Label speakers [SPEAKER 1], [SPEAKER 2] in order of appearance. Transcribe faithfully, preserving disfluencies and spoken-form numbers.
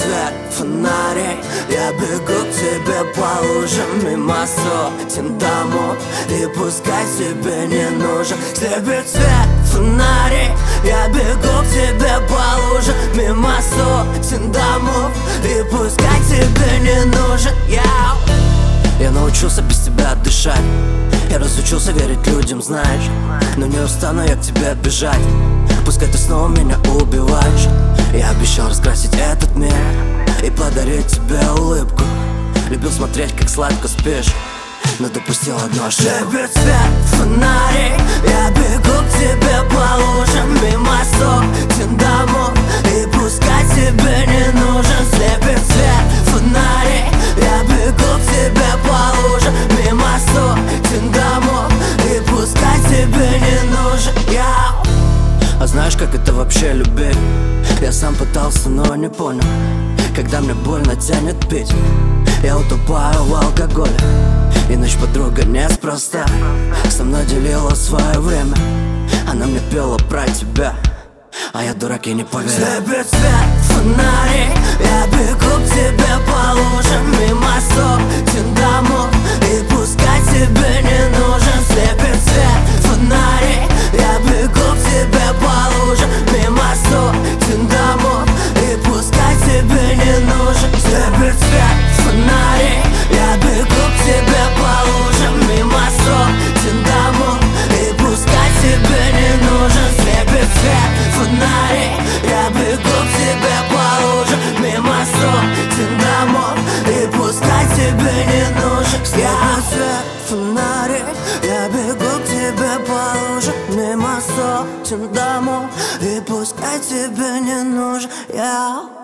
[SPEAKER 1] свет фонарей, я бегу к тебе по лужам мимо сотен домов. И пускай тебе не нужен слепит свет фонарей, я бегу к тебе по лужам мимо сотен домов. И пускай тебе не нужен я. Я научился без тебя дышать, я разучился верить людям, знаешь. Но не устану я к тебе бежать, пускай ты снова меня убиваешь. Я обещал раскрасить этот мир и подарить тебе улыбку. Любил смотреть, как сладко спишь, но допустил одну ошибку. Слепит свет фонарей, я бегу к тебе по лужам мимо сотен домов. И пускай тебе не нужен слепит свет фонарей, я бегу к тебе по лужам мимо сотен домов. И пускай тебе не нужен я. А знаешь, как это вообще любить? Я сам пытался, но не понял. Когда мне больно тянет пить, я утопаю в алкоголе. И ночь подруга неспроста со мной делила свое время. Она мне пела про тебя, а я дурак и не поверил. Слепит свет фонарей, я бегу к тебе по лужам мимо сотен домов. И пускай тебе не нужен слепит свет фонарей, я бегу к тебе по лужам мимо сотен домов. И пускай тебе не нужен слепит свет фонарей, я бегу к тебе по лужам мимо сотен домов. И пускай тебе не нужен слепит свет фонарей, я бегу к тебе по лужам мимо сотен домов. И пускай тебе не нужен слепит свет фонарей, я бегу к тебе по лужам мимо сотен домов. И пускай тебе не нужен я.